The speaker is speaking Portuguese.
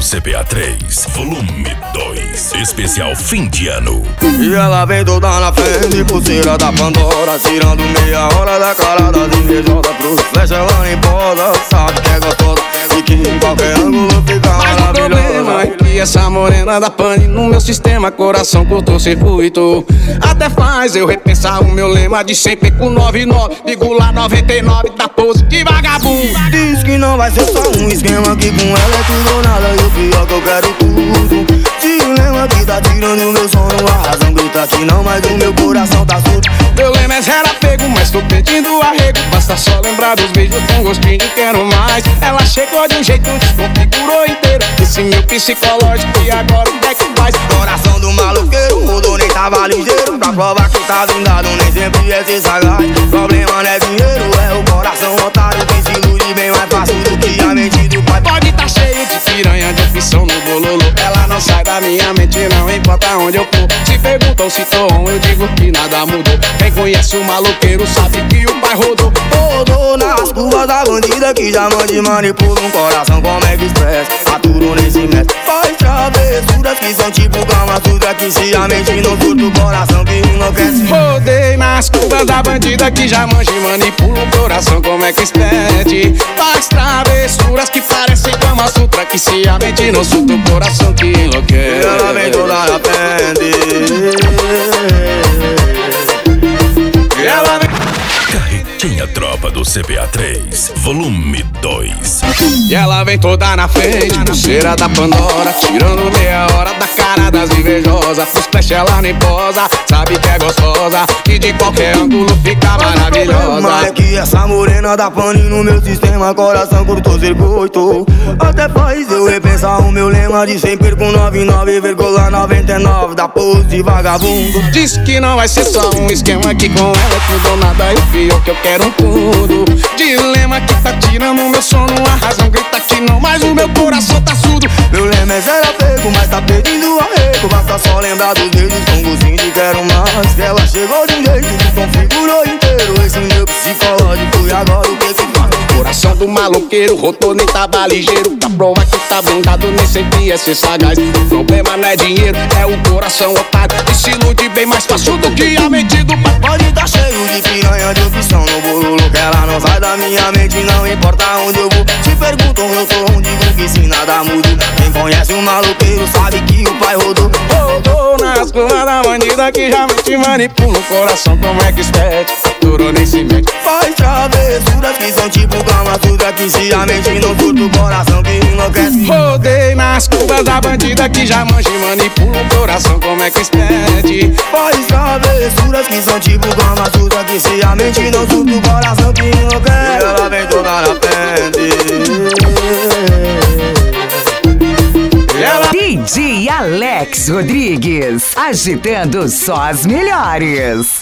CPA 3, volume 2, especial fim de ano. E ela vem toda na frente, pulseira da Pandora, tirando meia hora da cara das invejosas. Pro flecha ela nem posa, sabe que é gostosa e que em qualquer ângulo fica maravilhosa. Mas o problema é que essa morena da pane no meu sistema, coração curto-circuito. Até faz eu repensar o meu lema de sempre com 99, digo lá 99 da pose de vagabundo. Diz que não vai ser só um esquema, que com ela é tudo ou nada, e o pior que eu quero tudo. Dilema que tá tirando meu sono, a razão grita que não, mas o meu coração tá surdo. Meu lema é zero apego, mas tô pedindo arrego. Basta só lembrar dos beijos com gostinho de quero mais. Ela chegou de um jeito, desconfigurou inteiro esse meu psicológico, e agora o que é que faz? Coração do maloqueiro, mudou, nem tava ligeiro. Pra provar que tá blindado, nem sempre é ser sagaz. Problema não é dinheiro, é o coração otário que se ilude bem mais fácil do que a mente do pai. Pode tá cheio de piranha, de opção no bololo. Ela não sai da minha mente, não importa onde eu for. Se perguntam se tô on, eu digo que nada mudou. Quem conhece o maloqueiro sabe que o pai rodou. Rodou nas curvas da bandida que já mande manipula um coração como é que expressa. Aturou nesse mestre, faz travessuras que são tipo Kama Sutra, que se a mente não surta o coração que enlouquece. Rodei nas curvas da bandida que já manja e manipula o coração como é que expede. Faz travessuras que parecem Kama Sutra, que se a mente não surta o coração que enlouquece. Ela vem toda na frente. Ela vem... Carretinha Tropa do CPA 3, volume 2. E ela vem toda na frente, pulseira da Pandora, tirando meia hora da cara das invejosas. Pros flash ela nem posa, sabe que é gostosa e de qualquer ângulo fica maravilhosa. Mas é que essa morena da pane no meu sistema, coração curto-circuito. Até faz eu repensar o meu lema de sempre com 99,99 da pose de vagabundo. Diz que não vai ser só um esquema, que com ela é tudo ou nada, e o pior que eu quero tudo. Dilema que tá tirando meu sono, a razão grita que não, mas o meu coração tá surdo. Meu lema é zero apego, mas tá pedindo arrego. Basta só lembrar dos beijos com gostinho de quero mais. Ela chegou de um jeito, desconfigurou inteiro esse meu psicológico, e agora o que que faz? Coração do maloqueiro, rodou, nem tava ligeiro. Pra provar que tá blindado, nem sempre é ser sagaz. O problema não é dinheiro, é o coração otário que se ilude bem mais fácil do que a mente do pai. Pode tá cheio de piranha, de opção no bololo, que ela não sai da minha mente, não importa onde eu vou. Se perguntam eu tô onde, digo que se nada muda. Quem conhece o maloqueiro sabe que o pai rodou. Rodou nas curvas da bandida que já mente manipula o coração como é que expede. Aturou nem se mete, faz travessuras que são tipo Kama Sutra, que se a mente não surta o coração que enlouquece. Rodei nas curvas da bandida que já manja e manipula o coração como é que expede. Faz travessuras que são tipo Kama Sutra, que se a mente não surta o coração que enlouquece. E ela vem toda na frente. DJ Alex Rodrigues, agitando só as melhores.